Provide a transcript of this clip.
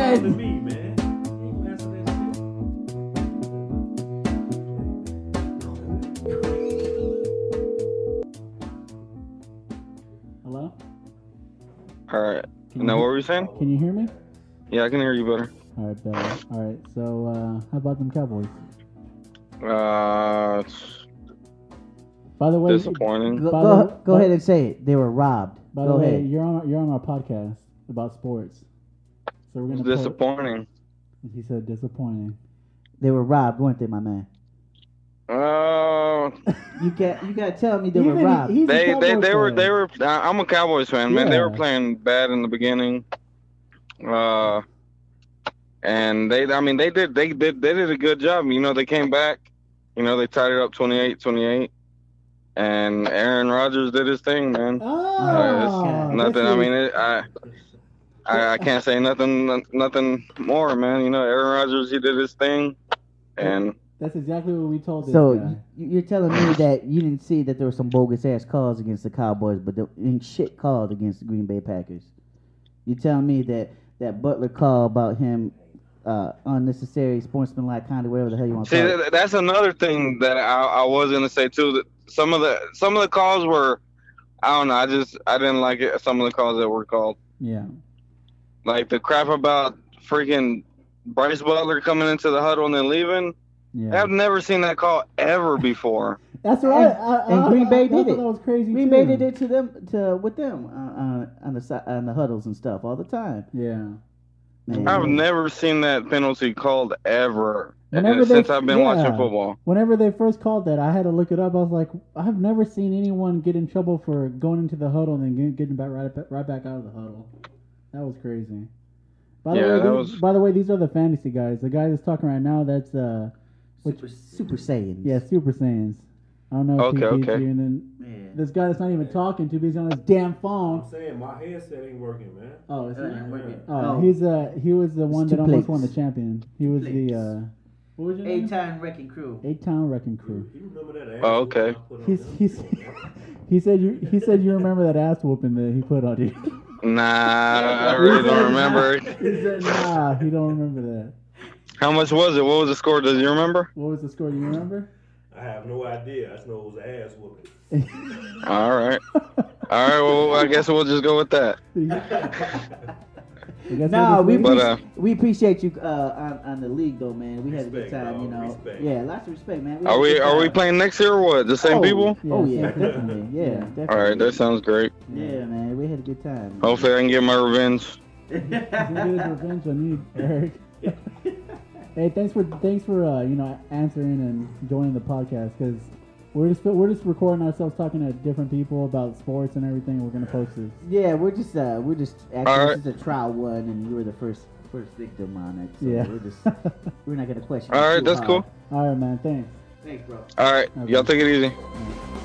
man. To me, man. You ain't gonna answer that Hello? All right. Can you Now, hear- what were you saying? Can you hear me? Yeah, I can hear you better. All right, better. All right. So, how about them Cowboys? It's By the way, disappointing. Go ahead and say it. They were robbed. By Go the way, ahead. you're on our podcast about sports. So we're It's gonna. disappointing. He said disappointing. They were robbed, weren't they, my man? You can't tell me they were robbed. They were. I'm a Cowboys fan, man. They were playing bad in the beginning. And they did a good job. You know, they came back. You know, they tied it up 28-28. And Aaron Rodgers did his thing, man. Nothing. I mean, I can't say nothing more, man. You know, Aaron Rodgers, he did his thing, and that's exactly what we told this so guy. You're telling me that you didn't see that there were some bogus ass calls against the Cowboys, but there ain't shit called against the Green Bay Packers. You telling me that Butler call about him unnecessary sportsmanlike conduct, whatever the hell you want to call it. That's another thing that I was gonna say too. That some of the calls were, I don't know. I didn't like it. Some of the calls that were called. Yeah. Like the crap about freaking Bryce Butler coming into the huddle and then leaving. Yeah. I've never seen that call ever before. That's right. And Green Bay did it. That was crazy. Green Bay did it with them on the huddles and stuff all the time. Yeah. Man. I've never seen that penalty called ever since I've been watching football. Whenever they first called that, I had to look it up. I was like, I've never seen anyone get in trouble for going into the huddle and then getting back right back out of the huddle. That was crazy. By the way, these are the fantasy guys. The guy that's talking right now, that's Super Saiyans. Yeah, Super Saiyans. I don't know if he beats you. And then this guy that's not even talking to me, he's on his damn phone. I'm saying my headset ain't working, man. Oh, it's not working. Oh, he was the one that almost won the champion. He was the what was your name? 8-time Wrecking Crew. 8-time Wrecking Crew. You remember that ass? Oh, okay. He said you remember that ass whooping that he put on you. Nah, I really don't remember. He said nah, he don't remember that. How much was it? What was the score? Does you remember? What was the score? Do you remember? I have no idea. I just know it was ass whooping. All right. Well, I guess we'll just go with that. No, we appreciate you on the league though, man. We had a good time, you know. Respect. Yeah, lots of respect, man. Are we playing next year or what? The same people? Oh yeah, definitely. Yeah, definitely. All right, that sounds great. Yeah, man, we had a good time. Hopefully, I can get my revenge. He's gonna get his revenge on you, Eric. Hey, thanks for answering and joining the podcast because we're just recording ourselves talking to different people about sports and everything. We're gonna post this. Yeah, we're just actually this is a trial one, and you were the first victim on it. So yeah, we're not gonna question. All right, that's cool. All right, man. Thanks. Thanks, bro. All right, y'all take it easy. Yeah.